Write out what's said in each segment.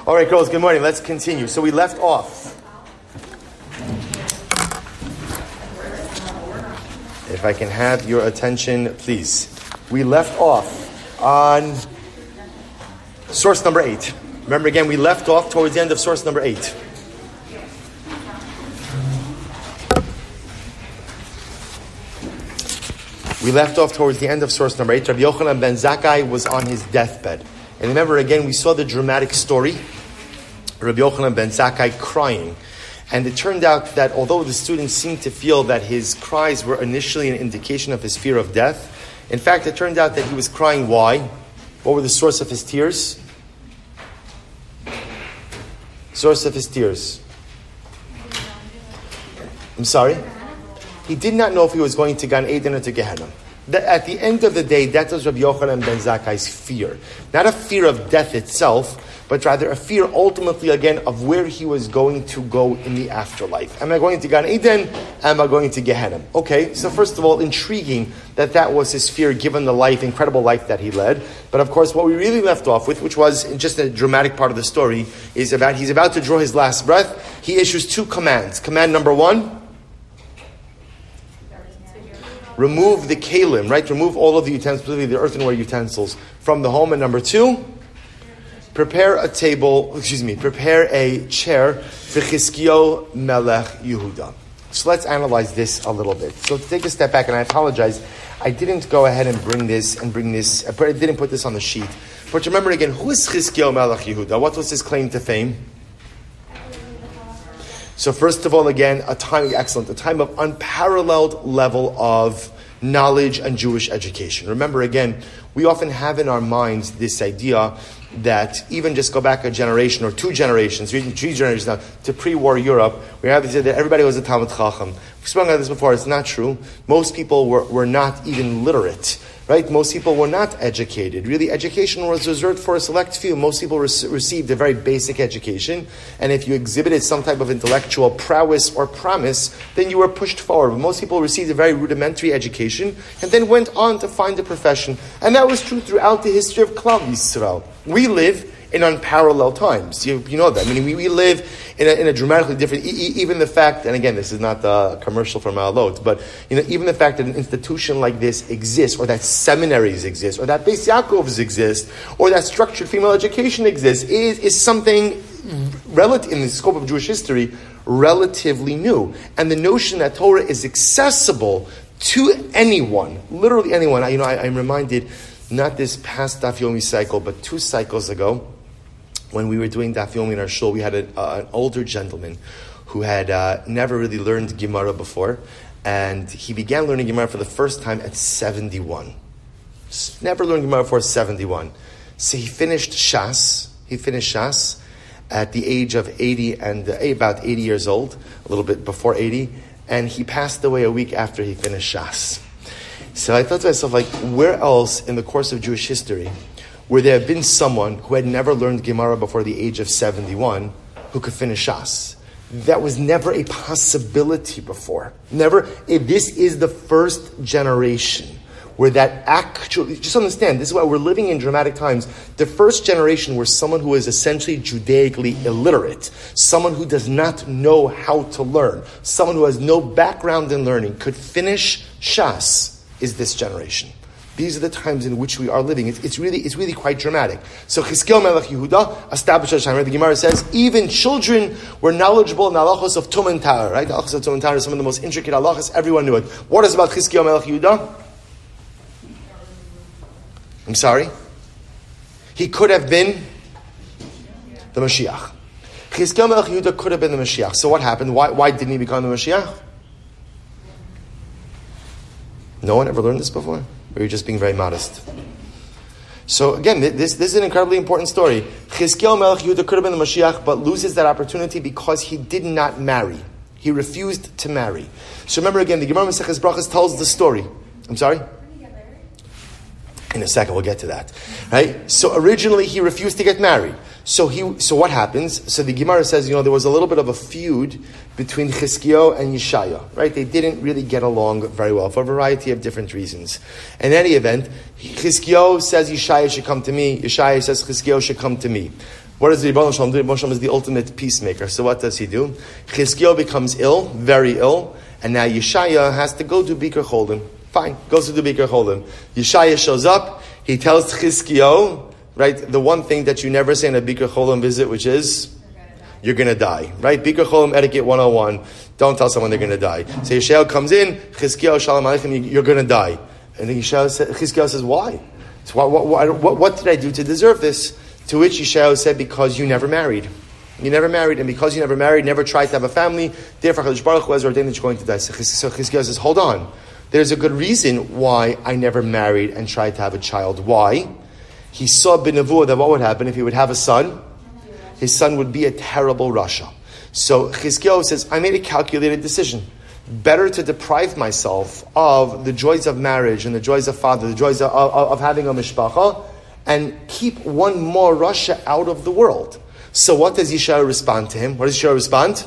All right, girls, good morning. Let's continue. So we left off. If I can have your attention, please. We left off on source number 8. Remember again, we left off towards the end of source number 8. We left off towards the end of source number 8. Rabbi Yochanan ben Zakkai was on his deathbed. And remember again, we saw the dramatic story. Rabbi Yochanan ben Zakkai crying. And it turned out that although the students seemed to feel that his cries were initially an indication of his fear of death, in fact, it turned out that he was crying. Why? What were the source of his tears? Source of his tears. I'm sorry? He did not know if he was going to Gan Eden or to Gehenna. At the end of the day, that was Rabbi Yochanan ben Zakkai's fear. Not a fear of death itself, but rather a fear ultimately, again, of where he was going to go in the afterlife. Am I going to Gan Eden? Am I going to Gehenna? Okay, so first of all, intriguing that was his fear given the incredible life that he led. But of course, what we really left off with, which was just a dramatic part of the story, is he's about to draw his last breath. He issues 2 commands. Command number 1, remove the kalim, right? Remove all of the utensils, particularly the earthenware utensils, from the home. And number 2, prepare a chair for Chizkiyahu Melech Yehuda. So let's analyze this a little bit. So to take a step back, and I apologize, I didn't go ahead and bring this. I didn't put this on the sheet. But remember again, who is Chizkiyahu Melech Yehuda? What was his claim to fame? So first of all, again, a time of unparalleled level of knowledge and Jewish education. Remember again, we often have in our minds this idea that even just go back a generation or 2 generations, 3 generations now, to pre-war Europe, we have this idea that everybody was a Talmid Chacham. We've spoken about this before, it's not true. Most people were not even literate. Right? Most people were not educated. Really, education was reserved for a select few. Most people received a very basic education. And if you exhibited some type of intellectual prowess or promise, then you were pushed forward. But most people received a very rudimentary education and then went on to find a profession. And that was true throughout the history of Klal Yisrael. We live in unparalleled times. You know that. I mean, we live in a dramatically different, even the fact, and again, this is not a commercial for Ma'alot, but even the fact that an institution like this exists, or that seminaries exist, or that Beis Yaakovs exist, or that structured female education exists, is something in the scope of Jewish history, relatively new. And the notion that Torah is accessible to anyone, literally anyone. I'm reminded, not this past Daf Yomi cycle, but 2 cycles ago, when we were doing Daf Yomi in our shul, we had an older gentleman who had never really learned Gemara before, and he began learning Gemara for the first time at 71. Never learned Gemara before 71. So he finished Shas at the age of 80 and about 80 years old, a little bit before 80, and he passed away a week after he finished Shas. So I thought to myself, where else in the course of Jewish history would there have been someone who had never learned Gemara before the age of 71 who could finish Shas? That was never a possibility before. Never. This is the first generation where that actually, just understand, this is why we're living in dramatic times. The first generation where someone who is essentially Judaically illiterate, someone who does not know how to learn, someone who has no background in learning could finish Shas is this generation. These are the times in which we are living. It's really quite dramatic. So Chizkiyahu Melech Yehuda established a Shana. The Gemara says even children were knowledgeable in the halachos of Tum and Tahor. Right? The halachos of Tum and Tahor are some of the most intricate halachos. Everyone knew it. What is about Chizkiyahu Melech Yehuda? I'm sorry? He could have been the Mashiach. Chizkiyahu Melech Yehuda could have been the Mashiach. So what happened? Why didn't he become the Mashiach? No one ever learned this before? Or you're just being very modest? So again, this is an incredibly important story. Chizkiyahu Melech Yehuda could have been the Mashiach, but loses that opportunity because he did not marry. He refused to marry. So remember again, the Gemara Maseches Brachos tells the story. I'm sorry? In a second, we'll get to that. Right? So originally he refused to get married. So what happens? So the Gemara says, there was a little bit of a feud between Chizkiyahu and Yeshaya, right? They didn't really get along very well for a variety of different reasons. In any event, Chizkiyahu says Yeshaya should come to me. Yeshaya says Chizkiyahu should come to me. What does the Rebbeinu Shalom do? Rebbeinu Shalom is the ultimate peacemaker. So what does he do? Chizkiyahu becomes ill, very ill, and now Yeshaya has to go do Bikur Cholim. Fine, goes to do Bikur Cholim. Yeshaya shows up, he tells Chizkiyahu, right, the one thing that you never say in a Bikur Cholim visit, which is, you're going to die. Right? Bikur Cholim etiquette 101. Don't tell someone they're going to die. So Yeshaya comes in, Chizkiyahu, Shalom Aleichem, you're going to die. And then Chizkiyahu says, why? So what did I do to deserve this? To which Yeshaya said, because you never married. You never married, and because you never married, never tried to have a family, therefore HaKadosh Baruch Hu has ordained that you're going to die. So Chizkiyahu says, hold on. There's a good reason why I never married and tried to have a child. Why? He saw b'nevuah that what would happen if he would have a son? His son would be a terrible rasha. So Chizkiyahu says, I made a calculated decision. Better to deprive myself of the joys of marriage and the joys of father, the joys of having a mishpacha, and keep one more rasha out of the world. So what does Yeshaya respond to him? What does Yeshaya respond?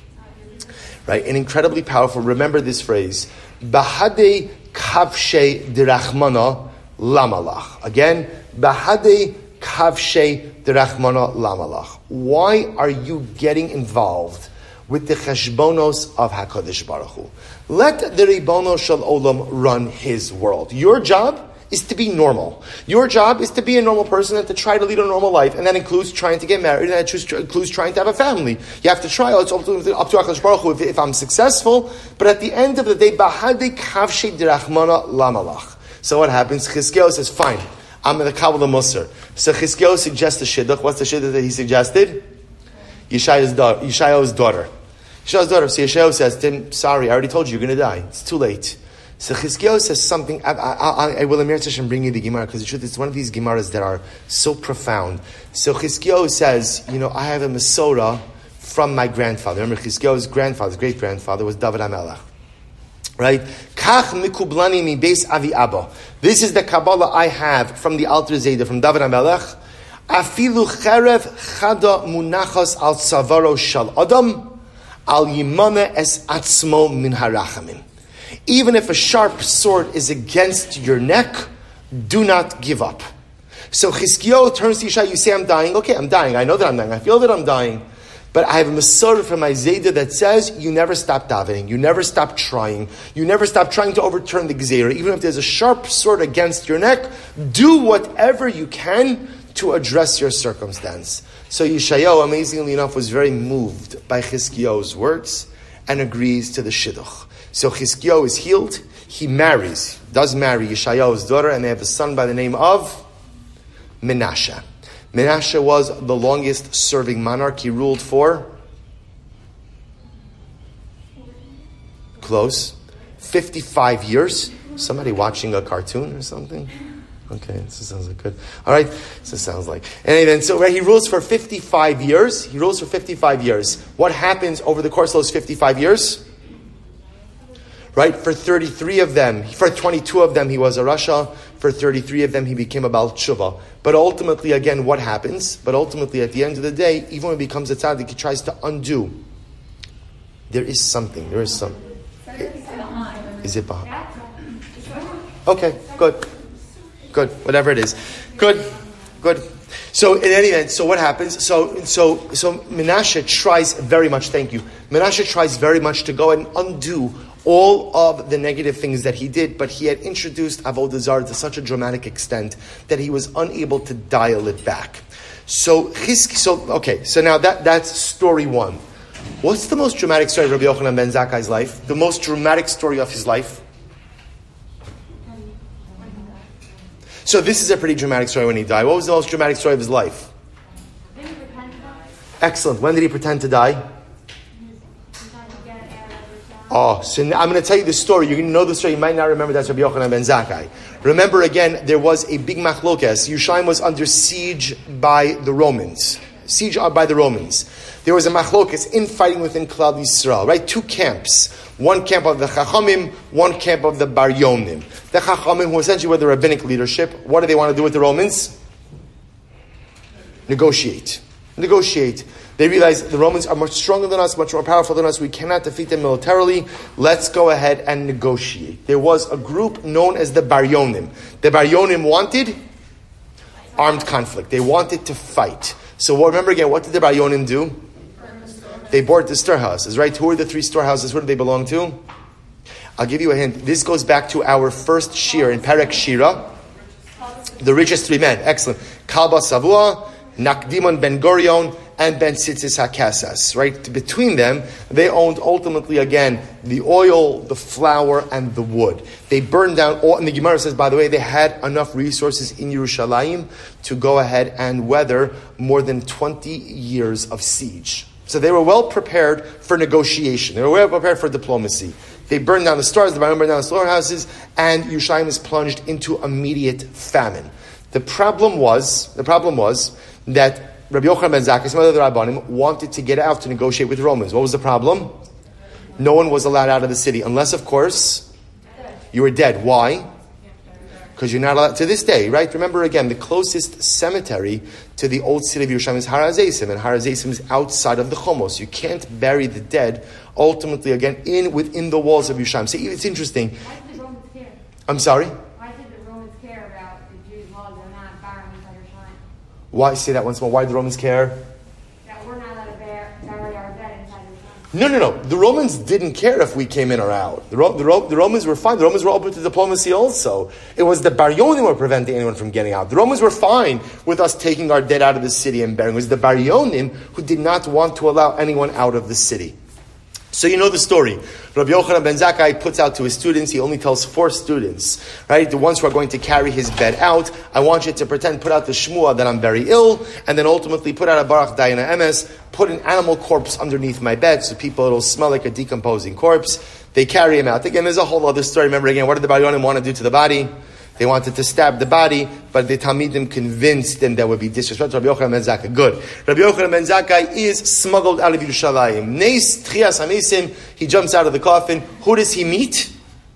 Right, an incredibly powerful, remember this phrase, Bahade kavshe dirachmana lamalach. Again, Bahade kavshe dirachmana lamalach. Why are you getting involved with the cheshbonos of HaKadosh Baruch Hu? Let the Ribono Shel Olam run his world. Your job is to be normal. Your job is to be a normal person and to try to lead a normal life. And that includes trying to get married, and that includes trying to have a family. You have to try. It's up to HaKadosh Baruch Hu if I'm successful. But at the end of the day, Bahade Kavshe Dirachmana Lamalach. So what happens? Chizkiyahu says, fine, I'm in the Kabbalah Musar. So Chizkiyahu suggests a shidduch. What's the shidduch that he suggested? Yeshaya's daughter. Yeshaya's daughter. So Yeshayahu says to him, sorry, I already told you, you're going to die. It's too late. So Chizkiyahu says something, I will Amir Tashem bring you the Gemara, because the truth is, it's one of these Gemaras that are so profound. So Chizkiyahu says, I have a Masorah from my grandfather. Remember, Chizkiyahu's grandfather, his great-grandfather, was David HaMelech. Right? Kach mikublani mi beis avi abba. This is the Kabbalah I have from the Alter Zayda, from David HaMelech. Afilu cherev chada munachos al tzavaro shal adam, al yimane es atzmo min harachamim. Even if a sharp sword is against your neck, do not give up. So Chizkiyahu turns to Yeshaya, you say, I'm dying. Okay, I'm dying. I know that I'm dying. I feel that I'm dying. But I have a Masorah from my Zayda that says, you never stop davening. You never stop trying. You never stop trying to overturn the Gezerah. Even if there's a sharp sword against your neck, do whatever you can to address your circumstance. So Yeshayahu, amazingly enough, was very moved by Chizkiyahu's words and agrees to the shidduch. So Chizkiyahu is healed. He does marry Yeshayahu's daughter, and they have a son by the name of Menashe. Menashe was the longest serving monarch. He ruled for close 55 years. Somebody watching a cartoon or something? Okay, this sounds like good. All right, this sounds like. Anyway, so he rules for 55 years. What happens over the course of those 55 years? Right, for 22 of them, he was a rasha. For 33 of them, he became a Baal Tshuva. But ultimately, again, what happens? But ultimately, at the end of the day, even when he becomes a tzaddik, he tries to undo. There is some. Is it behind? Okay, good. Whatever it is. Good. So in any event, so what happens? So Menashe tries very much, thank you. Menashe tries very much to go and undo all of the negative things that he did, but he had introduced Avodah Zarah to such a dramatic extent that he was unable to dial it back. So now that's story one. What's the most dramatic story of Rabbi Yochanan ben Zakkai's life? The most dramatic story of his life? So this is a pretty dramatic story when he died. What was the most dramatic story of his life? Excellent. When did he pretend to die? Oh, so now I'm going to tell you the story. You're going to know the story. You might not remember that's Rabbi Yochanan ben Zakkai. Remember again, there was a big machlokes. Yerushalayim was under siege by the Romans. There was a machlokes, infighting within Klal Yisrael, right? Two camps. One camp of the Chachamim, one camp of the Bar Yonim. The Chachamim, who essentially were the rabbinic leadership, what do they want to do with the Romans? Negotiate. They realize the Romans are much stronger than us, much more powerful than us. We cannot defeat them militarily. Let's go ahead and negotiate. There was a group known as the Bar Yonim. The Bar Yonim wanted armed conflict. They wanted to fight. So remember again, what did the Baryonim do? They bought the storehouses, right? Who are the three storehouses? Who do they belong to? I'll give you a hint. This goes back to our first shir in Perek Shira. The richest three men. Excellent. Kalba Savua, Nakdimon Ben Gurion, and Ben Tzitzis HaKesas. Right? Between them, they owned ultimately, again, the oil, the flour, and the wood. They burned down all, and the Gemara says, by the way, they had enough resources in Yerushalayim to go ahead and weather more than 20 years of siege. So they were well prepared for negotiation. They were well prepared for diplomacy. They burned down the stores, the burned down the storehouses, and Yerushalayim is plunged into immediate famine. The problem was that Rabbi Yochanan ben Zakkai, some other Rabbanim, wanted to get out to negotiate with the Romans. What was the problem? No one was allowed out of the city, unless, of course, you were dead. Why? Because you're not allowed, to this day, right? Remember again, the closest cemetery to the old city of Yerushalayim is Har HaZeisim, and Har HaZeisim is outside of the Chomos. You can't bury the dead, ultimately, again, within the walls of Yerushalayim. So it's interesting. Why did the Romans care? I'm sorry? Why did the Romans care about the Jews' laws of not burying inside Yerushalayim? Why, say that once more, why do the Romans care? That we're not allowed to bury our dead inside Yerushalayim. No. The Romans didn't care if we came in or out. The Romans were fine. The Romans were open to diplomacy also. It was the Baryonim who were preventing anyone from getting out. The Romans were fine with us taking our dead out of the city and burying. It was the Baryonim who did not want to allow anyone out of the city. So you know the story. Rabbi Yochanan ben Zakkai puts out to his students, he only tells 4 students, right? The ones who are going to carry his bed out. I want you to put out the shmua that I'm very ill, and then ultimately put out a Baruch Dayana Emes, put an animal corpse underneath my bed so it'll smell like a decomposing corpse. They carry him out. Again, there's a whole other story. Remember again, what did the Baryonim want to do to the body? They wanted to stab the body, but the Talmidim convinced them that would be disrespectful. Rabbi Yochanan ben Zakkai, good. Rabbi Yochanan ben Zakkai is smuggled out of Yerushalayim. Neis Tchias HaMesim, he jumps out of the coffin. Who does he meet?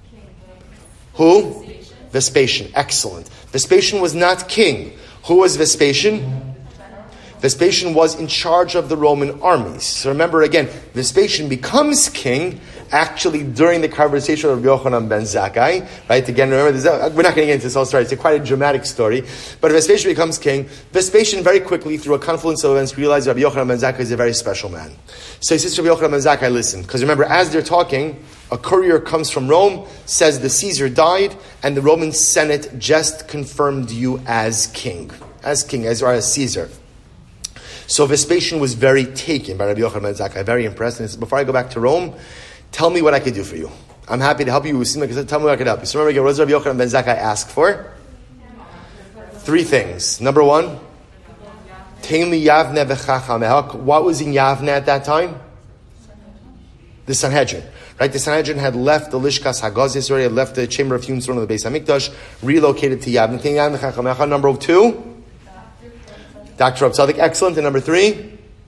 Who? Vespasian. Excellent. Vespasian was not king. Who was Vespasian? Vespasian was in charge of the Roman armies. So remember again, Vespasian becomes king actually during the conversation of Rabbi Yochanan ben Zakkai, right? Again, remember, we're not going to get into this whole story. It's quite a dramatic story. But Vespasian becomes king. Vespasian very quickly, through a confluence of events, realized Rabbi Yochanan ben Zakkai is a very special man. So he says to Rabbi Yochanan ben Zakkai, listen, because remember, as they're talking, a courier comes from Rome, says the Caesar died, and the Roman Senate just confirmed you as king, as Caesar. So Vespasian was very taken by Rabbi Yochanan ben Zakkai, very impressed, and he said, before I go back to Rome, tell me what I could do for you. I'm happy to help you. Tell me what I could help you. So remember again, what does Rabbi Yochanan ben Zakkai ask for? 3 things. Number 1, Tein li Yavne v'chacham. What was in Yavne at that time? The Sanhedrin. Right? The Sanhedrin had left the Lishkas Hagazis already, had left the chamber of fumes of the Beis HaMikdash, relocated to Yavne. Tein Yavne v'chacham. Number 2, Dr. Rav Tzadok. Excellent. And number 3,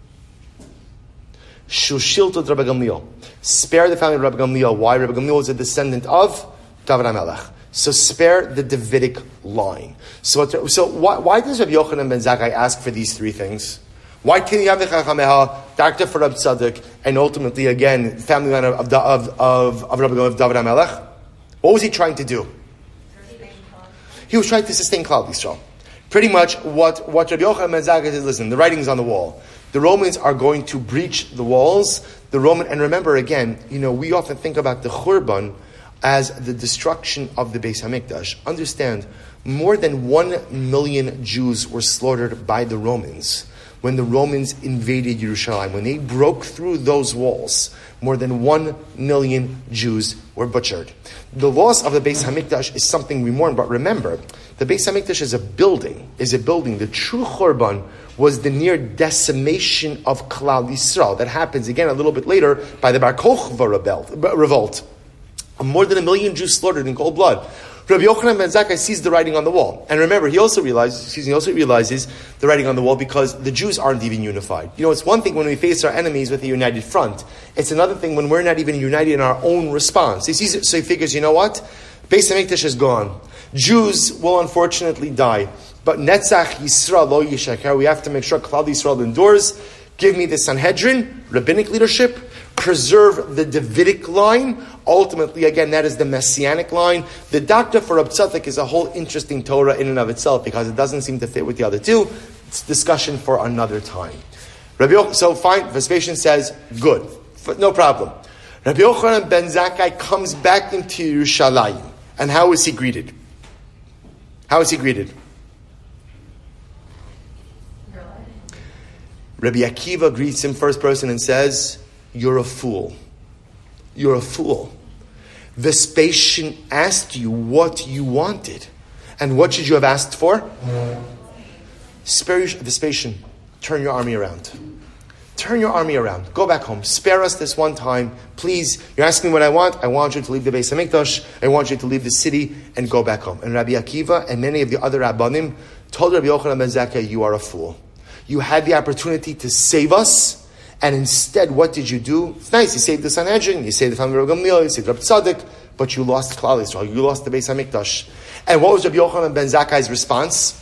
Shushiltot Rabbi Gamliel. Spare the family of Rabbi Gamliel. Why? Rabbi Gamliel was a descendant of David HaMelech. So spare the Davidic line. So why does Rabbi Yochanan ben Zakkai ask for these 3 things? Why Tiniyam v'chachameha, Dr. for Rabbi Tzadok, and ultimately again, family line of Rabbi Gamliel, of David HaMelech? What was he trying to do? He was trying to sustain Klal Yisrael. Pretty much what Rabbi Yochanan ben Zakkai says, listen, the writing's on the wall. The Romans are going to breach the walls. And remember again, we often think about the Churban as the destruction of the Beis HaMikdash. Understand, more than 1 million Jews were slaughtered by the Romans when the Romans invaded Yerushalayim. When they broke through those walls, more than 1 million Jews were butchered. The loss of the Beis HaMikdash is something we mourn, but remember, the Beis HaMikdash is a building. The true Churban was the near decimation of Klal Yisrael. That happens again a little bit later by the Bar Kokhba revolt. More than 1 million Jews slaughtered in cold blood. Rabbi Yochanan ben Zakkai sees the writing on the wall. And remember, he also realizes the writing on the wall because the Jews aren't even unified. It's one thing when we face our enemies with a united front. It's another thing when we're not even united in our own response. He sees it, so he figures, you know what? Beis HaMikdash is gone. Jews will unfortunately die. But Netzach Yisrael lo yishaker. We have to make sure Klal Yisrael endures. Give me the Sanhedrin, rabbinic leadership. Preserve the Davidic line. Ultimately, again, that is the Messianic line. The Doctrine for Rabbi Tzadok is a whole interesting Torah in and of itself because it doesn't seem to fit with the other 2. It's discussion for another time. So fine, Vespasian says, good, no problem. Rabbi Yochanan ben Zakkai comes back into Yerushalayim. And how is he greeted? How is he greeted? Rabbi Akiva greets him first person and says, you're a fool. You're a fool. Vespasian asked you what you wanted. And what should you have asked for? Vespasian, turn your army around. Turn your army around. Go back home. Spare us this one time. Please, you're asking me what I want. I want you to leave the Beis HaMikdash. I want you to leave the city and go back home. And Rabbi Akiva and many of the other Rabbanim told Rabbi Yochanan ben Zakkai, you are a fool. You had the opportunity to save us, and instead, what did you do? It's nice, you saved the Sanhedrin, you saved the family of Gamliel, you saved Rabbi Tzadok, but you lost Klal Yisrael, you lost the Beis HaMikdash. And what was Rabbi Yochanan ben Zakkai's response?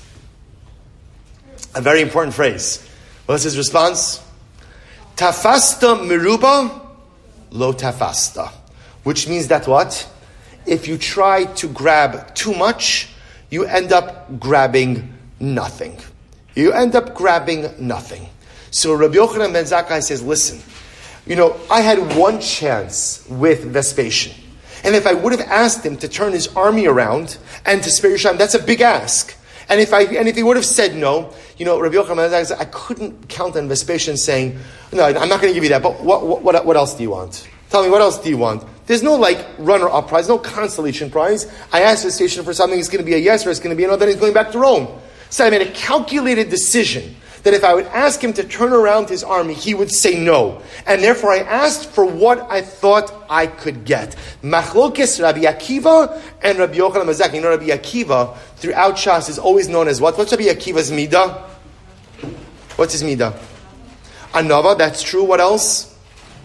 A very important phrase. What was his response? Tafasta meruba, lo tafasta. Which means that what? If you try to grab too much, you end up grabbing nothing. You end up grabbing nothing. So Rabbi Yochanan ben Zakkai says, listen, I had one chance with Vespasian. And if I would have asked him to turn his army around and to spare Yerushalayim, that's a big ask. And if he would have said no, Rabbi Yochanan ben Zakkai said, I couldn't count on Vespasian saying, no, I'm not going to give you that, but what else do you want? Tell me, what else do you want? There's no runner-up prize, no consolation prize. I asked Vespasian for something, it's going to be a yes or it's going to be a no, then he's going back to Rome. So I made a calculated decision that if I would ask him to turn around his army, he would say no. And therefore I asked for what I thought I could get. Machlokes Rabbi Akiva and Rabbi Yochanan ben Zakkai. Rabbi Akiva, throughout Shas, is always known as what? What's Rabbi Akiva's midah? What's his midah? Anava, that's true. What else?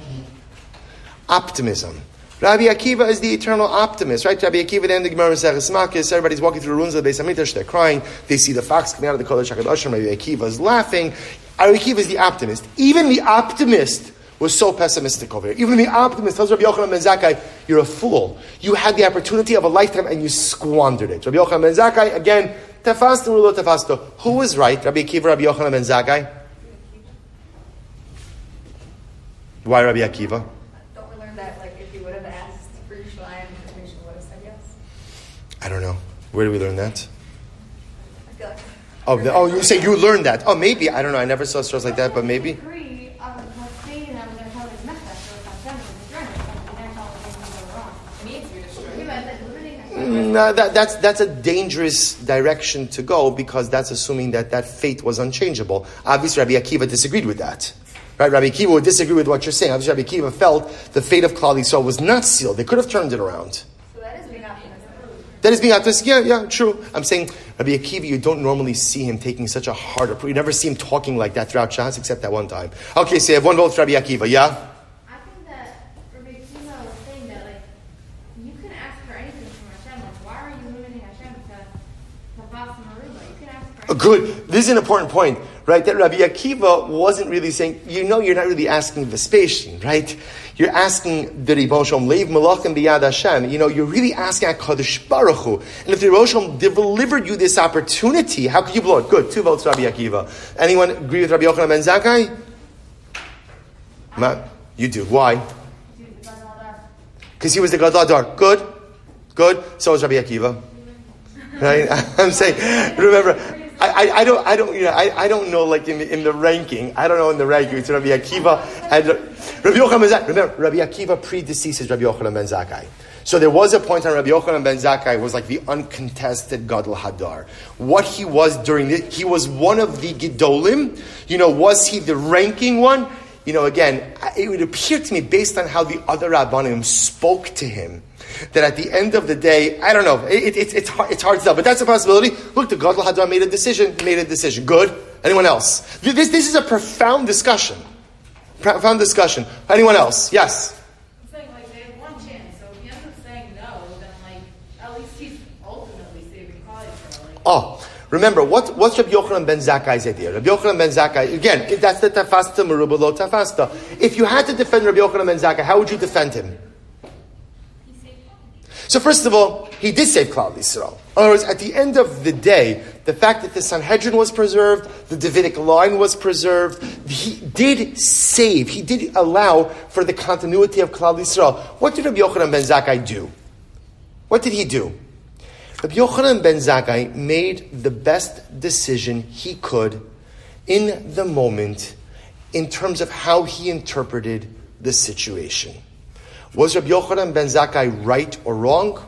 Optimism. Rabbi Akiva is the eternal optimist, right? Rabbi Akiva, the end of the Gemara Maseches Makos, everybody's walking through the ruins of the Beis HaMikdash, they're crying, they see the fox coming out of the Kodesh HaKadoshim, Rabbi Akiva is laughing. Rabbi Akiva is the optimist. Even the optimist was so pessimistic over here. Even the optimist tells Rabbi Yochanan ben Zakkai, you're a fool. You had the opportunity of a lifetime and you squandered it. Rabbi Yochanan ben Zakkai, again, tefasta ulo tefasta. Who was right? Rabbi Akiva, Rabbi Yochanan ben Zakkai? Why Rabbi Akiva? I don't know. Where do we learn that? You say you learned that. Oh, maybe. I don't know. I never saw stories like that, but maybe. No, that's a dangerous direction to go because that's assuming that fate was unchangeable. Obviously, Rabbi Akiva disagreed with that. Right? Rabbi Akiva would disagree with what you're saying. Obviously, Rabbi Akiva felt the fate of Klal Yisrael was not sealed. They could have turned it around. That is being optimistic. Yeah, true. I'm saying, Rabbi Akiva, you don't normally see him taking such a hard approach. You never see him talking like that throughout Shas, except that one time. Okay, so you have one vote for Rabbi Akiva, yeah? I think that Rabbi Akiva was saying that, you can ask for anything from Hashem. Why are you limiting Hashem to Tavas Maruba? You can ask for anything. Good. This is an important point, right? That Rabbi Akiva wasn't really saying, you're not really asking Vespasian, right? You're asking the Ribbono Shel Olam, Leiv Malachim B'Yad Hashem. You're really asking HaKadosh Baruch Hu. And if the Ribbono Shel Olam delivered you this opportunity, how could you blow it? Good. 2 votes for Rabbi Akiva. Anyone agree with Rabbi Yochanan ben Zakkai? You do. Why? Because he was the Gadol Hador. Good. So was Rabbi Akiva. Right? I'm saying, remember, I don't know in the ranking. I don't know in the ranking. It's Rabbi Akiva and Rabbi Yochanan ben Zakkai. Remember, Rabbi Akiva predeceases Rabbi Yochanan ben Zakkai. So there was a point on Rabbi Yochanan ben Zakkai was like the uncontested Gadol Hador. What he was he was one of the Gedolim. Was he the ranking one? Again, it would appear to me based on how the other Rabbanim spoke to him, that at the end of the day, I don't know, it's hard to tell, but that's a possibility. Look, the Gadol Hador made a decision. Good. Anyone else? This is a profound discussion. Anyone else? Yes? I'm saying, they have one chance, so if he ends up saying no, then, at least he's ultimately saving Klal Yisrael. Remember, what's Rabbi Yochanan ben Zakkai's idea? Rabbi Yochanan ben Zakkai, again, that's the tafasta meruba lo tafasta. If you had to defend Rabbi Yochanan ben Zakkai, how would you defend him? So first of all, he did save Klal Yisrael. In other words, at the end of the day, the fact that the Sanhedrin was preserved, the Davidic line was preserved, he did save, he did allow for the continuity of Klal Yisrael. What did Rabbi Yochanan ben Zakkai do? What did he do? Rabbi Yochanan ben Zakkai made the best decision he could in the moment in terms of how he interpreted the situation. Was Rabbi Yochanan ben Zakkai right or wrong?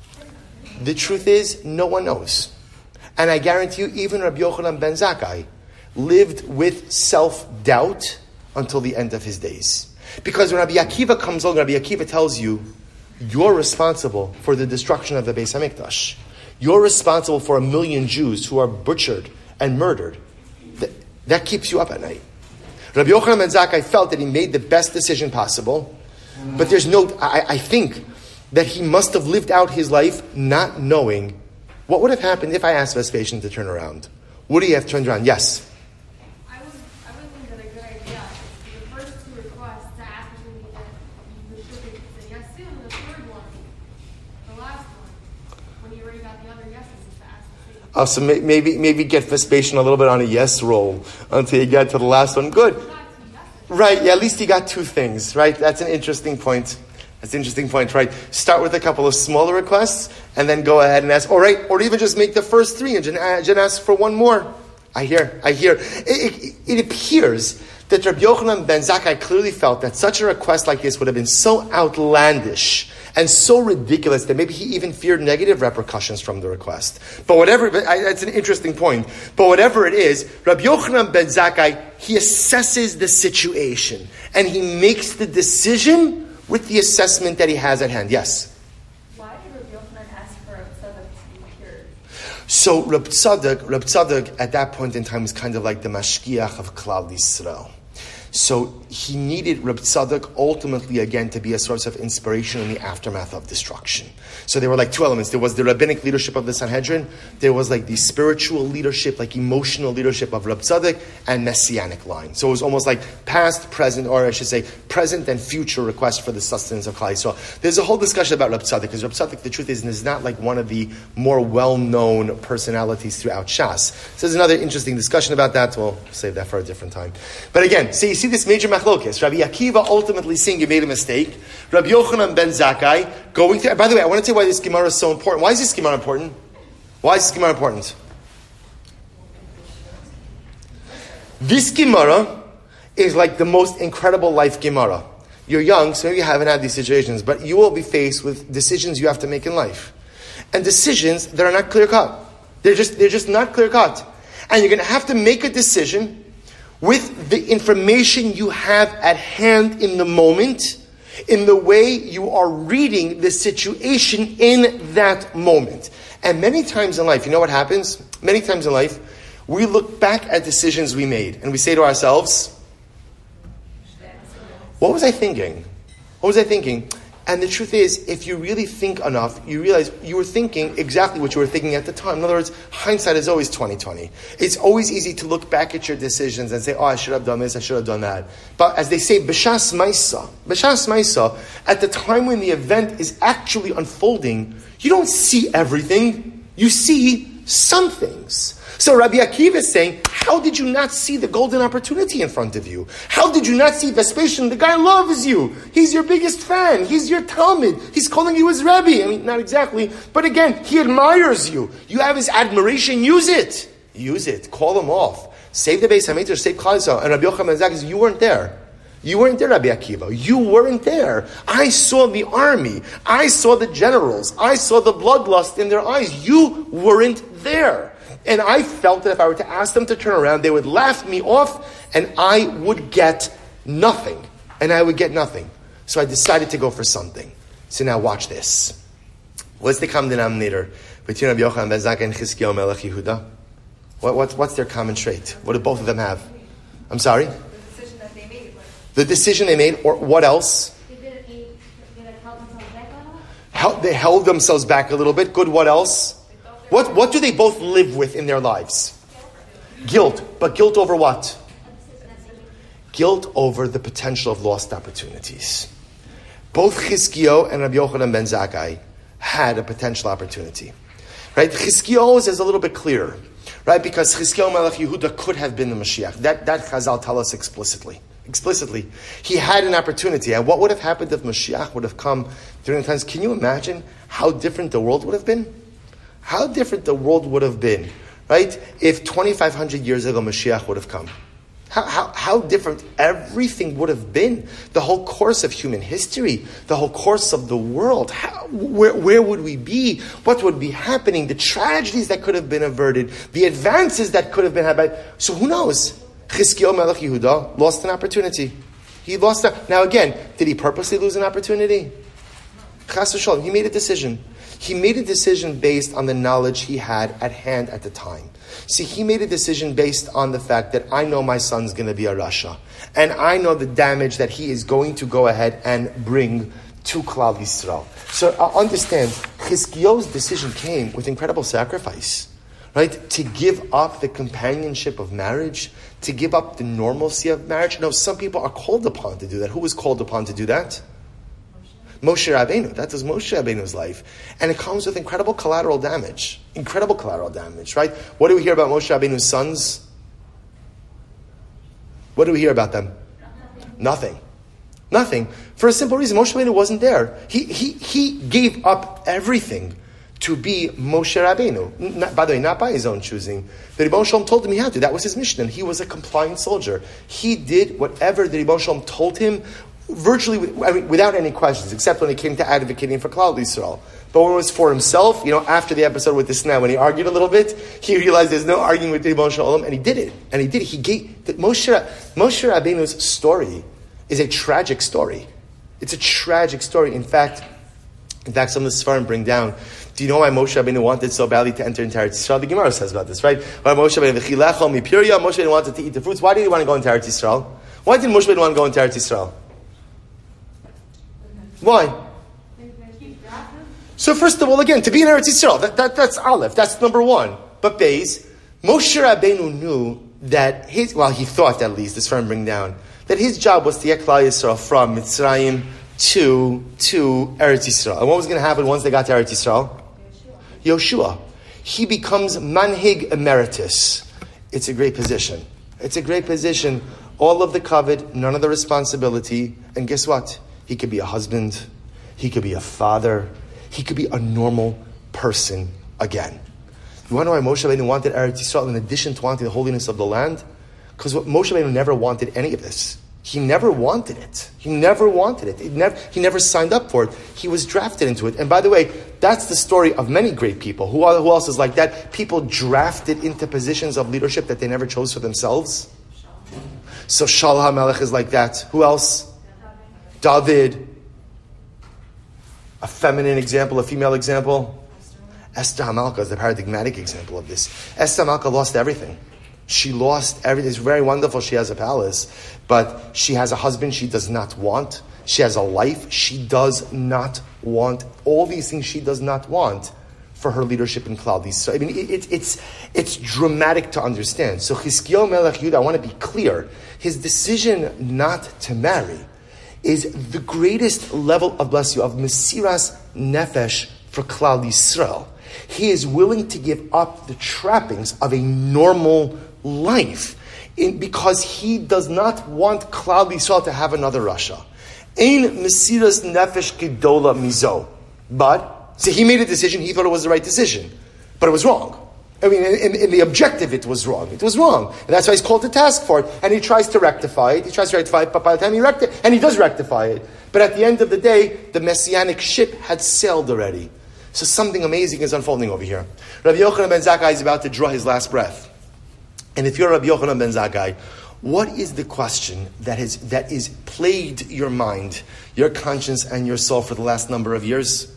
The truth is, no one knows. And I guarantee you, even Rabbi Yochanan ben Zakkai lived with self-doubt until the end of his days. Because when Rabbi Akiva comes along, Rabbi Akiva tells you, you're responsible for the destruction of the Beis HaMikdash. You're responsible for 1 million Jews who are butchered and murdered. That keeps you up at night. Rabbi Yochanan ben Zakkai felt that he made the best decision possible, but there's I think that he must have lived out his life not knowing what would have happened if I asked Vespasian to turn around. Would he have turned around? Yes. I would think that a good idea is the first two requests to ask him to get the ship to say yes to, and the third one, the last one, when you already got the other yeses, is to ask to see. So maybe get Vespasian a little bit on a yes roll until you get to the last one. Good. Right, yeah, at least he got two things, right? That's an interesting point. Right? Start with a couple of smaller requests and then go ahead and ask, all right, or even just make the first three and then ask for one more. I hear. It appears that Rabbi Yochanan ben Zakkai clearly felt that such a request like this would have been so outlandish and so ridiculous that maybe he even feared negative repercussions from the request. But that's an interesting point. But whatever it is, Rabbi Yochanan ben Zakkai, he assesses the situation and he makes the decision with the assessment that he has at hand. Yes? Why did Rabbi Yochanan ask for Reb Tzadok to be cured? So Reb Tzadok at that point in time was kind of like the mashkiach of Klal Yisrael. So he needed Reb Tzadok ultimately again to be a source of inspiration in the aftermath of destruction. So there were like two elements. There was the rabbinic leadership of the Sanhedrin. There was like the spiritual leadership, like emotional leadership of Reb Tzadok and messianic line. So it was almost like past, present, or I should say present and future requests for the sustenance of Klal Yisrael. There's a whole discussion about Reb Tzadok because Reb Tzadok, the truth is not like one of the more well-known personalities throughout Shas. So there's another interesting discussion about that. We'll save that for a different time. But again, so you see this major machlokes. Rabbi Akiva ultimately saying you made a mistake. Rabbi Yochanan ben Zakkai going to... By the way, I want to tell you why this Gemara is so important. Why is this Gemara important? This Gemara is like the most incredible life Gemara. You're young, so maybe you haven't had these situations, but you will be faced with decisions you have to make in life. And decisions that are not clear-cut. They're just not clear-cut. And you're going to have to make a decision with the information you have at hand in the moment, in the way you are reading the situation in that moment. And many times in life, you know what happens? Many times in life, we look back at decisions we made and we say to ourselves, what was I thinking? And the truth is, if you really think enough, you realize you were thinking exactly what you were thinking at the time. In other words, hindsight is always 20/20. It's always easy to look back at your decisions and say, oh, I should have done this, I should have done that. But as they say, b'shas maisa, at the time when the event is actually unfolding, you don't see everything. You see some things. So Rabbi Akiva is saying, how did you not see the golden opportunity in front of you? How did you not see Vespasian? The guy loves you. He's your biggest fan. He's your Talmud. He's calling you his Rebbe. I mean, not exactly. But again, he admires you. You have his admiration. Use it. Use it. Call him off. Save the Beis HaMikdash. Save Klal Yisrael. And Rabbi Yochanan ben Zakkai says, you weren't there. You weren't there, Rabbi Akiva. You weren't there. I saw the army. I saw the generals. I saw the bloodlust in their eyes. You weren't there. And I felt that if I were to ask them to turn around, they would laugh me off and I would get nothing. So I decided to go for something. So now watch this. What's the common denominator between Rabbi Yochanan ben Zakkai and Chizkiyahu Melech Yehuda? What's their common trait? What do both of them have? I'm sorry? The decision they made, or what else? They held themselves back a little bit. Good, what else? What do they both live with in their lives? Guilt. But guilt over what? Guilt over the potential of lost opportunities. Both Chizkiyahu and Rabbi Yochanan ben Zakkai had a potential opportunity. Right? Chizkiyahu is a little bit clearer. Right? Because Chizkiyahu Melech Yehuda could have been the Mashiach. That Chazal tell us explicitly. Explicitly. He had an opportunity. And what would have happened if Mashiach would have come during the times? Can you imagine how different the world would have been? How different the world would have been, right? If 2,500 years ago Mashiach would have come. How different everything would have been. The whole course of human history, the whole course of the world. Where would we be? What would be happening? The tragedies that could have been averted. The advances that could have been had. So who knows? Chizkiyahu Melech Yehuda lost an opportunity. He lost that. Now again, did he purposely lose an opportunity? Chas v'shalom. He made a decision. He made a decision based on the knowledge he had at hand at the time. See, he made a decision based on the fact that I know my son's going to be a Rasha. And I know the damage that he is going to go ahead and bring to Klal Yisrael. So understand, Chizkiyahu's decision came with incredible sacrifice. Right? To give up the companionship of marriage, to give up the normalcy of marriage. No, some people are called upon to do that. Who was called upon to do that? Moshe Rabbeinu. That was Moshe Rabbeinu's life. And it comes with incredible collateral damage. Incredible collateral damage, right? What do we hear about Moshe Rabbeinu's sons? What do we hear about them? Nothing. Nothing. For a simple reason, Moshe Rabbeinu wasn't there. He gave up everything to be Moshe Rabbeinu. By the way, not by his own choosing. The Rebbeinu Shalom told him he had to. That was his mission. He was a compliant soldier. He did whatever the Rebbeinu Shalom told him virtually, without any questions, except when it came to advocating for Klal Yisrael. But when it was for himself, after the episode with the Sneh, when he argued a little bit, he realized there's no arguing with the Rebbeinu Shalom, and he did it. And he did it. He gave Moshe Rabbeinu's story is a tragic story. It's a tragic story. In fact, some of the Sfarim bring down. Do you know why Moshe Rabbeinu wanted so badly to enter into Eretz Yisrael? The Gemara says about this, right? Why Moshe Rabbeinu wanted to eat the fruits. Why did he want to go into Eretz Yisrael? Why did Moshe Rabbeinu want to go into Eretz Yisrael? Why? So first of all, again, to be in Eretz Yisrael, that's Aleph, that's number one. But Beis, Moshe Rabbeinu knew that he thought at least, this firm bring down, that his job was to get Klal Yisrael from Mitzrayim to Eretz Yisrael. And what was going to happen once they got to Eretz Yisrael? Yoshua. He becomes Manhig Emeritus. It's a great position. It's a great position. All of the kavod, none of the responsibility. And guess what? He could be a husband. He could be a father. He could be a normal person again. You want to know why Moshe Rabbeinu wanted Eretz Yisrael in addition to wanting the holiness of the land? Because Moshe Rabbeinu never wanted any of this. He never wanted it. He never wanted it. He never signed up for it. He was drafted into it. And by the way, that's the story of many great people. Who else is like that? People drafted into positions of leadership that they never chose for themselves. So Shaul HaMelech is like that. Who else? David. A feminine example, a female example. Esther HaMalka is the paradigmatic example of this. Esther HaMalka lost everything. She lost everything. It's very wonderful. She has a palace, but she has a husband she does not want. She has a life she does not want. All these things she does not want for her leadership in Klal Yisrael. I mean, it's dramatic to understand. So Chizkiyahu Melech Yehuda, I want to be clear. His decision not to marry is the greatest level of, bless you, of Mesiras Nefesh for Klal Yisrael. He is willing to give up the trappings of a normal life because he does not want Klal Yisrael to have another Rasha. Ein Mesiras Nefesh Gedola Mizo. But, so he made a decision, he thought it was the right decision. But it was wrong. I mean, in the objective, it was wrong. It was wrong. And that's why he's called to task for it. And he tries to rectify it. But by the time he does rectify it. But at the end of the day, the messianic ship had sailed already. So something amazing is unfolding over here. Rabbi Yochanan ben Zakkai is about to draw his last breath. And if you're Rabbi Yochanan ben Zakkai, what is the question that is plagued your mind, your conscience, and your soul for the last number of years?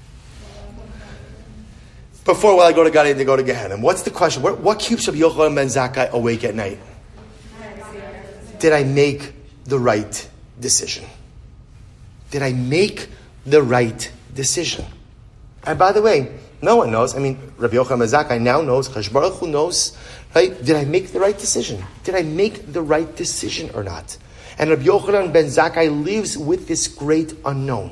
Before will I go to God, I need to go to Gehenna. What's the question? What keeps Rabbi Yochanan ben Zakkai awake at night? Did I make the right decision? Did I make the right decision? And by the way, no one knows. I mean, Rabbi Yochanan ben Zakkai now knows, Chash Baruch Hu knows, right? Did I make the right decision? Did I make the right decision or not? And Rabbi Yochanan ben Zakkai lives with this great unknown.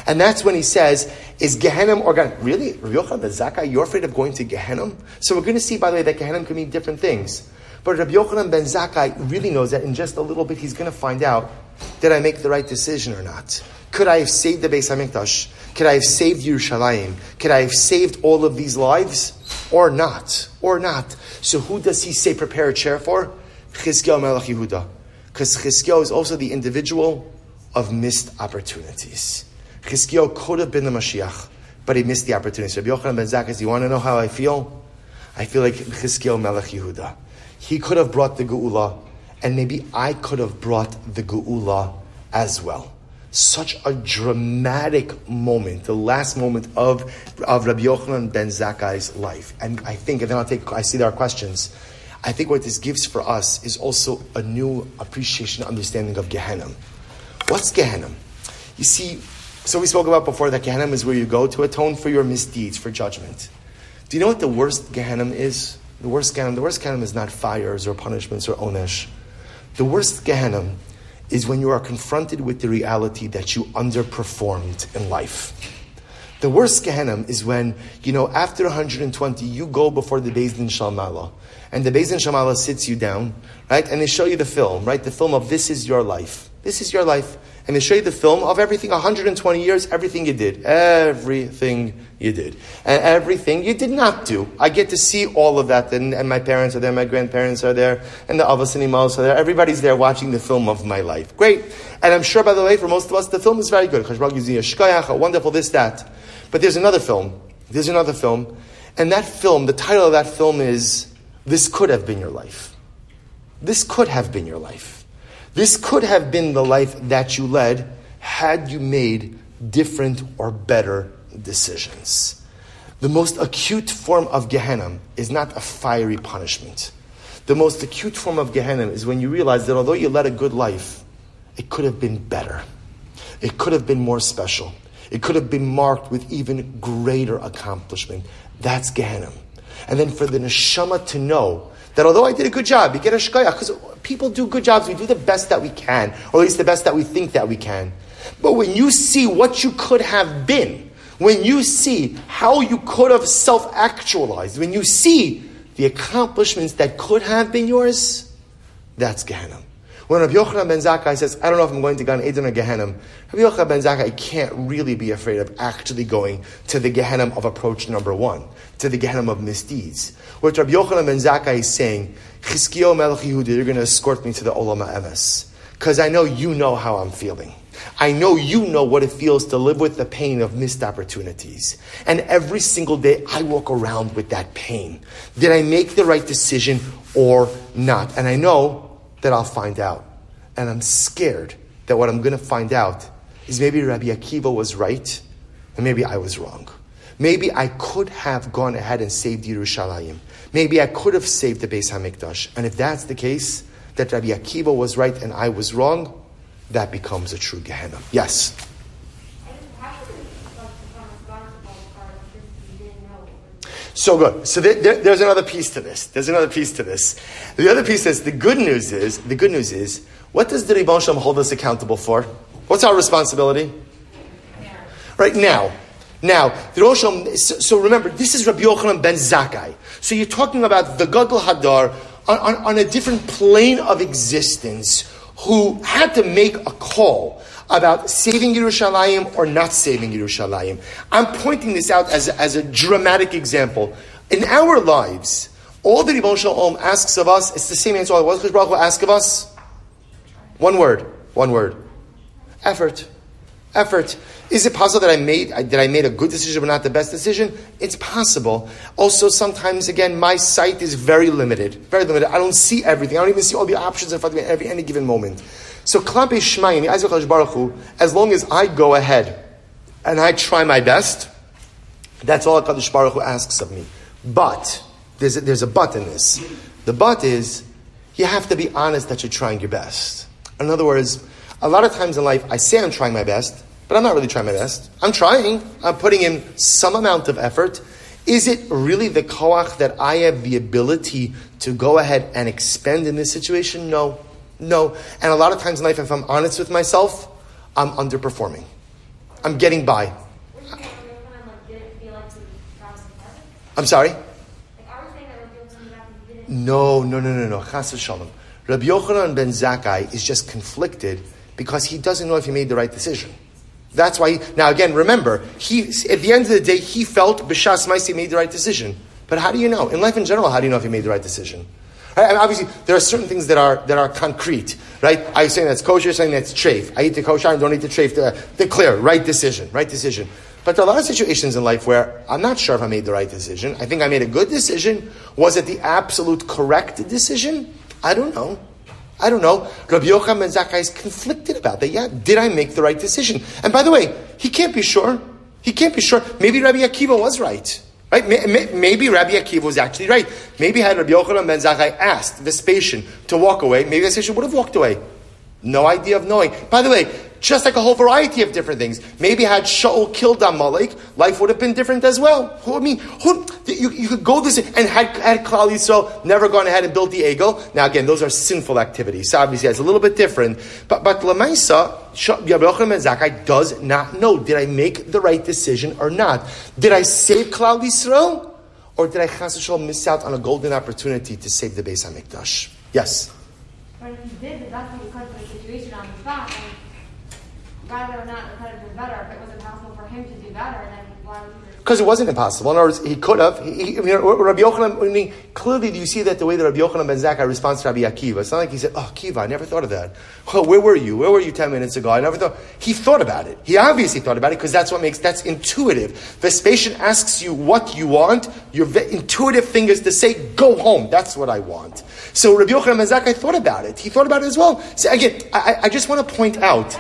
And that's when he says, is Gehenna or Gan? Really? Rabbi Yochanan ben Zakkai, you're afraid of going to Gehenna? So we're going to see, by the way, that Gehenna can mean different things. But Rabbi Yochanan ben Zakkai really knows that in just a little bit he's going to find out, did I make the right decision or not? Could I have saved the Beis HaMikdash? Could I have saved Yerushalayim? Could I have saved all of these lives? Or not? Or not? So who does he say prepare a chair for? Chizkiyahu Melech Yehuda. Because Chizkiyahu is also the individual of missed opportunities. Chizkiyahu could have been the Mashiach, but he missed the opportunity. So Rabbi Yochanan ben Zakkai, you want to know how I feel? I feel like Chizkiyahu Melech Yehuda. He could have brought the Geula, and maybe I could have brought the Geula as well. Such a dramatic moment, the last moment of Rabbi Yochanan ben Zakkai's life. And I think, and then I see there are questions. I think what this gives for us is also a new appreciation, understanding of Gehenna. What's Gehenna? You see, so we spoke about before that Gehenna is where you go to atone for your misdeeds, for judgment. Do you know what the worst Gehenna is? The worst Gehenna is not fires or punishments or onesh. The worst Gehenna is when you are confronted with the reality that you underperformed in life. The worst Gehenna is when, after 120, you go before the Beis Din Shel Maalah, and the Beis Din Shel Maalah sits you down, right? And they show you the film, right? The film of this is your life. This is your life. And they show you the film of everything, 120 years, everything you did. Everything you did. And everything you did not do. I get to see all of that, and my parents are there, my grandparents are there, and the Avos and Imaos are there. Everybody's there watching the film of my life. Great. And I'm sure, by the way, for most of us, the film is very good. Wonderful, this, that. But there's another film. And that film, the title of that film is, This Could Have Been Your Life. This could have been your life. This could have been the life that you led had you made different or better decisions. The most acute form of Gehenna is not a fiery punishment. The most acute form of Gehenna is when you realize that although you led a good life, it could have been better. It could have been more special. It could have been marked with even greater accomplishment. That's Gehenna. And then for the neshama to know that although I did a good job, you get a shkoyach, because people do good jobs, we do the best that we can, or at least the best that we think that we can. But when you see what you could have been, when you see how you could have self-actualized, when you see the accomplishments that could have been yours, that's Gehenna. When Rabbi Yochanan ben Zakkai says, I don't know if I'm going to Gan Eden or Gehenna, Rabbi Yochanan ben Zakkai can't really be afraid of actually going to the Gehenna of approach number 1, to the Gehenna of misdeeds. What Rabbi Yochanan ben Zakkai is saying, Chizkiyahu Melech Yehuda, you're going to escort me to the Olam HaEmes, because I know you know how I'm feeling. I know you know what it feels to live with the pain of missed opportunities. And every single day I walk around with that pain. Did I make the right decision or not? And I know that I'll find out. And I'm scared that what I'm going to find out is maybe Rabbi Akiva was right, and maybe I was wrong. Maybe I could have gone ahead and saved Yerushalayim. Maybe I could have saved the Beis HaMikdash. And if that's the case, that Rabbi Akiva was right and I was wrong, that becomes a true Gehenna. Yes? So good. So there's another piece to this. The other piece is, the good news is, what does the Ribbon Shalom hold us accountable for? What's our responsibility? Right now, the Ribbon Shalom, so remember, this is Rabbi Yochanan ben Zakkai. So you're talking about the Gadol Hadar on a different plane of existence, who had to make a call about saving Yerushalayim or not saving Yerushalayim. I'm pointing this out as a dramatic example. In our lives, all the Ribbon Shalom asks of us, it's the same answer. What does Baruch Hu ask of us? One word. Effort. Is it possible that I made a good decision but not the best decision? It's possible. Also, sometimes, again, my sight is very limited. I don't see everything. I don't even see all the options in front of me at any given moment. So, Klampe Shmai, in the eyes of HaKadosh Baruch Hu, as long as I go ahead and I try my best, that's all HaKadosh Baruch Hu asks of me. But, there's a but in this. The but is, you have to be honest that you're trying your best. In other words, a lot of times in life, I say I'm trying my best, but I'm not really trying my best. I'm trying. I'm putting in some amount of effort. Is it really the koach that I have the ability to go ahead and expend in this situation? No. And a lot of times in life, if I'm honest with myself, I'm underperforming. I'm getting by. We're just saying Rabbi Yochanan didn't feel like he was Shabbos. I'm sorry? Are we saying that Rabbi Yochanan didn't? No. Chas v'shalom. Rabbi Yochanan ben Zakkai is just conflicted because he doesn't know if he made the right decision. That's why. Now again, remember, at the end of the day, he felt b'shas ma'aseh made the right decision. But how do you know? In life in general, how do you know if you made the right decision? Right? I mean, obviously, there are certain things that are concrete, right? I'm saying that's kosher, saying that's treif. I eat the kosher, I don't eat the treif. They're clear, right decision. But there are a lot of situations in life where I'm not sure if I made the right decision. I think I made a good decision. Was it the absolute correct decision? I don't know. Rabbi Yochanan ben Zakkai is conflicted about that. Yeah, did I make the right decision? And by the way, he can't be sure. Maybe Rabbi Akiva was right. Right? Maybe Rabbi Akiva was actually right. Maybe had Rabbi Yochanan ben Zakkai asked Vespasian to walk away, maybe Vespasian would have walked away. No idea of knowing. By the way, just like a whole variety of different things. Maybe had Shaul killed Amalek, life would have been different as well. You could go this and had Klal Yisrael never gone ahead and built the Egel. Now again, those are sinful activities. So obviously it's a little bit different. But Lamaisa, Rabbi Yochanan ben Zakkai does not know. Did I make the right decision or not? Did I save Klal Yisrael? Or did I chas v'shalom miss out on a golden opportunity to save the Beis HaMikdash? Yes? But if he did, that's what you cut the situation on the spot. And whether or not it could have been better, if it was impossible for him to do better, then why would he? Because it wasn't impossible. In other words, he could have. Rabbi Yochanan, clearly do you see that the way that Rabbi Yochanan ben Zakkai responds to Rabbi Akiva? It's not like he said, oh, Akiva, I never thought of that. Well, where were you 10 minutes ago? I never thought. He thought about it. He obviously thought about it because that's intuitive. Vespasian asks you what you want. Your intuitive thing is to say, go home. That's what I want. So Rabbi Yochanan ben Zakkai thought about it. He thought about it as well. So again, I just want to point out,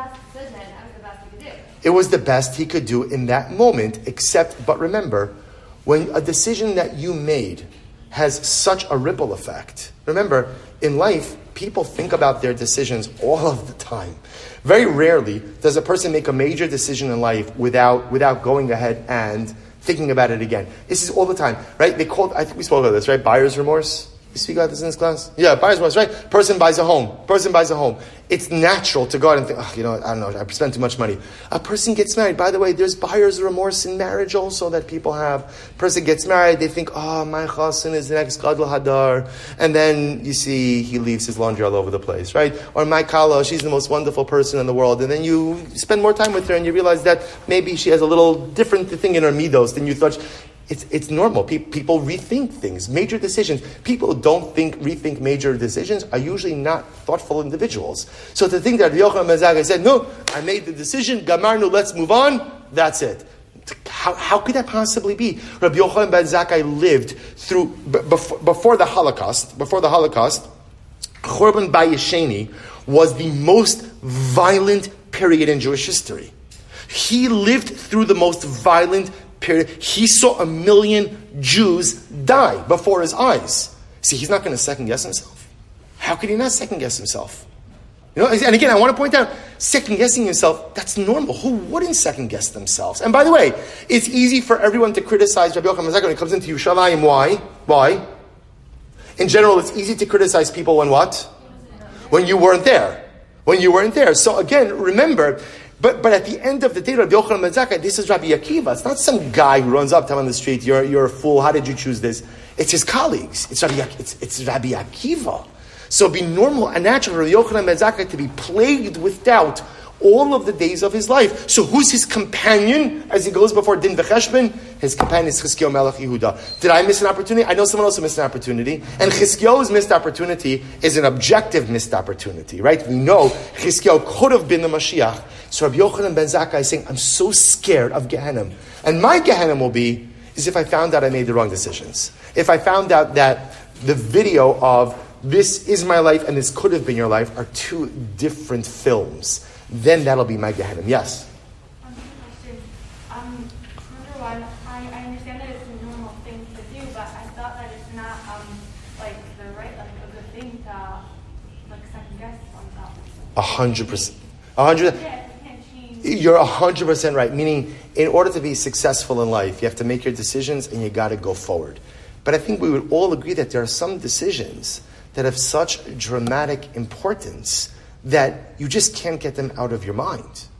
it was the best he could do in that moment, but remember, when a decision that you made has such a ripple effect. Remember, in life, people think about their decisions all of the time. Very rarely does a person make a major decision in life without going ahead and thinking about it again. This is all the time, right? I think we spoke about this, right? Buyer's remorse. You speak about this in this class? Yeah, buyer's remorse, right? Person buys a home. It's natural to go out and think, I don't know, I spent too much money. A person gets married. By the way, there's buyer's remorse in marriage also that people have. Person gets married, they think, my chassan is the next Gadol Hadar. And then you see he leaves his laundry all over the place, right? Or my kala, she's the most wonderful person in the world. And then you spend more time with her and you realize that maybe she has a little different thing in her midos than you thought. It's normal. People rethink things, major decisions. People who don't rethink major decisions are usually not thoughtful individuals. So to think that Yochanan ben Zakkai said, no, I made the decision, gamarnu, let's move on, that's it. How could that possibly be? Rabbi Yochanan ben Zakkai lived through, before the Holocaust, Churban Bayesheni was the most violent period in Jewish history. He lived through the most violent period. He saw 1 million Jews die before his eyes. See, he's not going to second guess himself. How could he not second guess himself? And again, I want to point out, second guessing himself, that's normal. Who wouldn't second guess themselves? And by the way, it's easy for everyone to criticize Rabbi Yochanan ben Zakkai when it comes into Yerushalayim. Why? In general, it's easy to criticize people when what? When you weren't there. So again, remember, But at the end of the day, Rabbi Yochanan ben Zakkai, this is Rabbi Akiva. It's not some guy who runs up to him on the street, you're a fool, how did you choose this? It's his colleagues. It's Rabbi Akiva. So it'd be normal and natural for Rabbi Yochanan ben Zakkai to be plagued with doubt all of the days of his life. So who's his companion as he goes before Din V'Cheshbon? His companion is Chizkiyahu Melech Yehuda. Did I miss an opportunity? I know someone else who missed an opportunity. And Chizkiyahu's missed opportunity is an objective missed opportunity, right? We know Chizkiyahu could have been the Mashiach. So Rabbi Yochanan ben Zakkai is saying, I'm so scared of Gehenna. And my Gehenna will be, is if I found out I made the wrong decisions. If I found out that the video of this is my life and this could have been your life are two different films, then that'll be my Gehenna. Yes? Number one, I understand that it's a normal thing to do, but I thought that it's not a good thing to second guess oneself. 100%. You're 100% right. Meaning, in order to be successful in life, you have to make your decisions and you got to go forward. But I think we would all agree that there are some decisions that have such dramatic importance that you just can't get them out of your mind.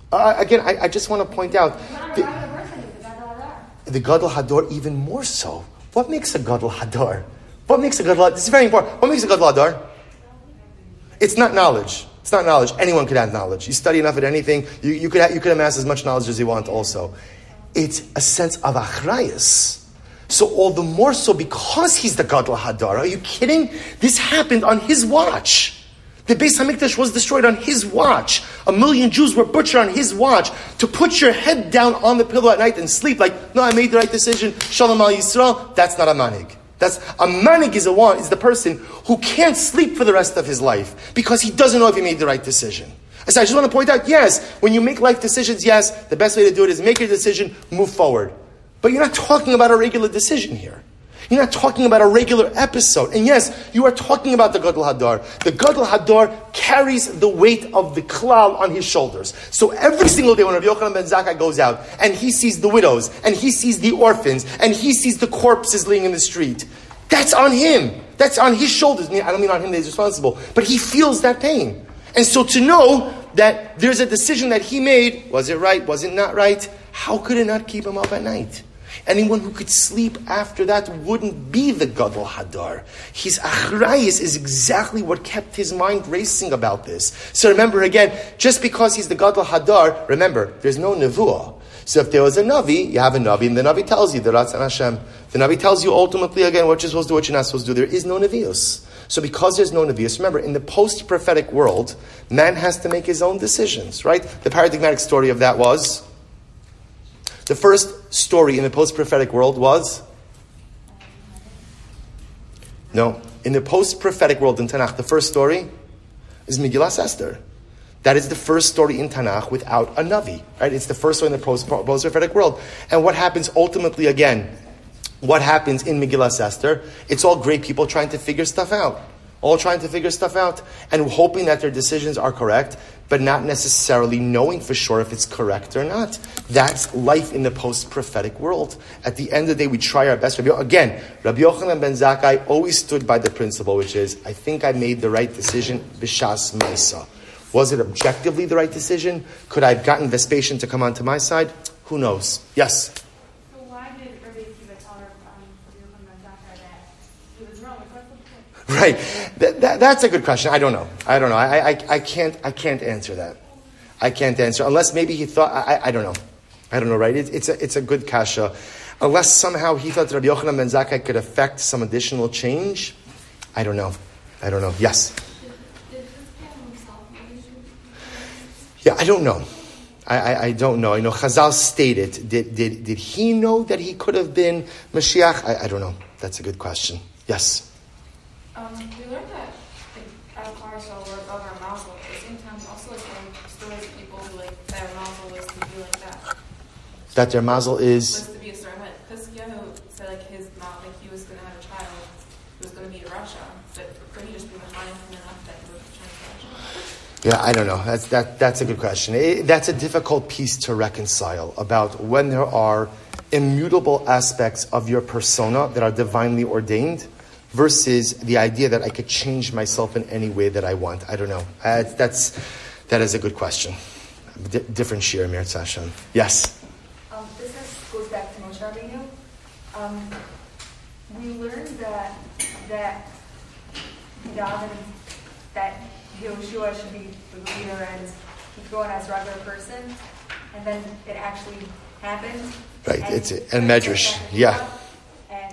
Again, I just want to point out Not a regular person, it's a Gadol Hadar. the Gadol Hador even more so. What makes a Gadol Hador? What makes a Gadol Hador? This is very important. What makes a Gadol Hador? It's not knowledge. It's not knowledge. Anyone could have knowledge. You study enough at anything, you could amass as much knowledge as you want also. It's a sense of achrayus. So all the more so because he's the Gadol Hadar. Are you kidding? This happened on his watch. The Beis HaMikdash was destroyed on his watch. 1 million Jews were butchered on his watch. To put your head down on the pillow at night and sleep like, no, I made the right decision, Shalom al Yisrael, that's not a manig. That's a manig is the person who can't sleep for the rest of his life because he doesn't know if he made the right decision. So I just want to point out, yes, when you make life decisions, yes, the best way to do it is make your decision, move forward. But you're not talking about a regular decision here. You're not talking about a regular episode. And yes, you are talking about the Gadol Hadar. The Gadol Hadar carries the weight of the klal on his shoulders. So every single day when Rabbi Yochanan ben Zakkai goes out and he sees the widows and he sees the orphans and he sees the corpses laying in the street, that's on him. That's on his shoulders. I don't mean on him that he's responsible, but he feels that pain. And so to know that there's a decision that he made, was it right, was it not right, how could it not keep him up at night? Anyone who could sleep after that wouldn't be the Gadol Hadar. His achrayus is exactly what kept his mind racing about this. So remember again, just because he's the Gadol Hadar, remember, there's no nevuah. So if there was a Navi, you have a Navi, and the Navi tells you, the Ratzon Hashem, the Navi tells you ultimately again what you're supposed to do, what you're not supposed to do. There is no Nevius. So because there's no Nevius, remember, in the post-prophetic world, man has to make his own decisions, right? The paradigmatic story of that was, the first story in the post-prophetic world was? No. In the post-prophetic world in Tanakh, the first story is Megillas Esther. That is the first story in Tanakh without a Navi. Right? It's the first story in the post-prophetic world. And what happens ultimately again? What happens in Megillas Esther? It's all great people trying to figure stuff out. All trying to figure stuff out and hoping that their decisions are correct, but not necessarily knowing for sure if it's correct or not. That's life in the post-prophetic world. At the end of the day, we try our best. Again, Rabbi Yochanan ben Zakkai always stood by the principle, which is, I think I made the right decision, b'shas ma'isa. Was it objectively the right decision? Could I have gotten Vespasian to come onto my side? Who knows? Yes? So why did Rabbi Akiva tell Rabbi Yochanan ben Zakkai that he was wrong? What's the point? Right. That's a good question. I don't know. I can't answer that. I can't answer. Unless maybe he thought, I don't know. I don't know, right? It's a good kasha. Unless somehow he thought that Rabbi Yochanan ben Zakkai could affect some additional change. I don't know. Yes? Did this man himself maybe? Yeah, I don't know. I don't know. I know Chazal stated. Did he know that he could have been Mashiach? I don't know. That's a good question. Yes? We learned that our parasha were above our mazel. At the same time, also like stories of people who like their mazel was to be like that. That their mazel is. Was to be a star head. Because Yehu said like his mouth, like he was going to have a child who was going to be a Russia, but could he just be behind him enough that he would change Russia? Yeah, I don't know. That's a good question. That's a difficult piece to reconcile about when there are immutable aspects of your persona that are divinely ordained versus the idea that I could change myself in any way that I want. I don't know. That is a good question. Different shir, Mir Tzashem. Yes? This goes back to Moshe Rabbeinu. We learned that Yehoshua should be the leader and keep going as a regular person, and then it actually happened. Right, and Medrash, yeah. And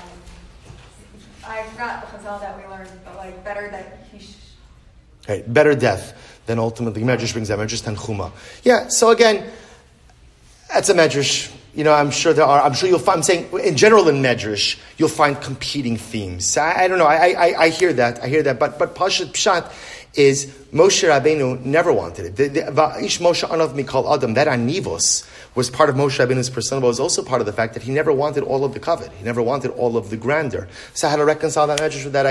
I forgot the Chazal that we learned, but like better that he. Right, better death than ultimately. Medrash brings that Medrash Tanchuma. Yeah. So again, that's a Medrash. I'm sure there are. I'm sure you'll find. I'm saying in general in Medrash you'll find competing themes. I don't know. I hear that. But Pashat Pshat is Moshe Rabbeinu never wanted it. Va'ish Moshe Anav Mikol Adam, that anivos was part of Moshe Rabbeinu's persona, but was also part of the fact that he never wanted all of the covet. He never wanted all of the grandeur. So how to reconcile that Medrash with that, I hear.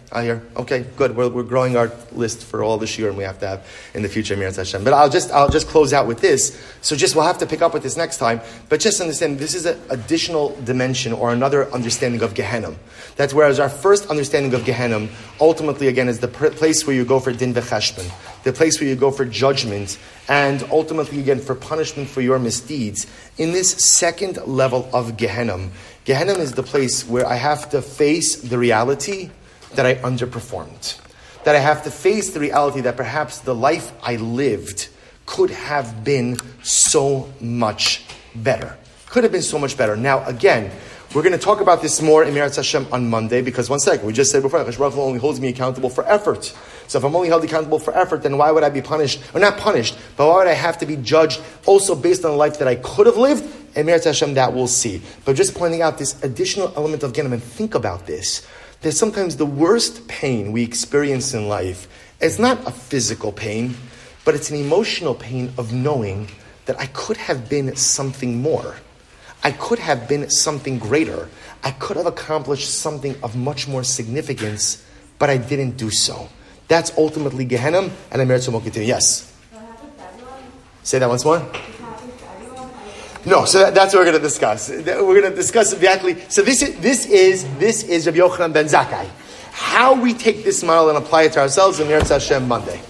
I hear. Okay, good. We're growing our list for all this year, and we have to have in the future, Mirat Hashem. But I'll just close out with this. So we'll have to pick up with this next time. But just understand, this is an additional dimension or another understanding of Gehenna. That's whereas our first understanding of Gehenna, ultimately, again, is the place where you go for din v'cheshbon, the place where you go for judgment, and ultimately, again, for punishment for your misdeeds. In this second level of Gehenna is the place where I have to face the reality that I underperformed. That I have to face the reality that perhaps the life I lived could have been so much better. Could have been so much better. Now, again, we're going to talk about this more in Mirat Hashem on Monday, because one second, we just said before, HaKadosh Baruch Hu only holds me accountable for effort. So if I'm only held accountable for effort, then why would I be punished? Or not punished, but why would I have to be judged also based on the life that I could have lived? In Mirat Hashem, that we'll see. But just pointing out this additional element of Gehenna, and think about this. That sometimes the worst pain we experience in life is not a physical pain, but it's an emotional pain of knowing that I could have been something more. I could have been something greater. I could have accomplished something of much more significance, but I didn't do so. That's ultimately Gehenna, and Amir will continue. Yes? Say that once more. No, so that's what we're going to discuss. We're going to discuss exactly. So this is Rabbi Yochanan ben Zakkai. How we take this model and apply it to ourselves in Mirat Hashem Monday.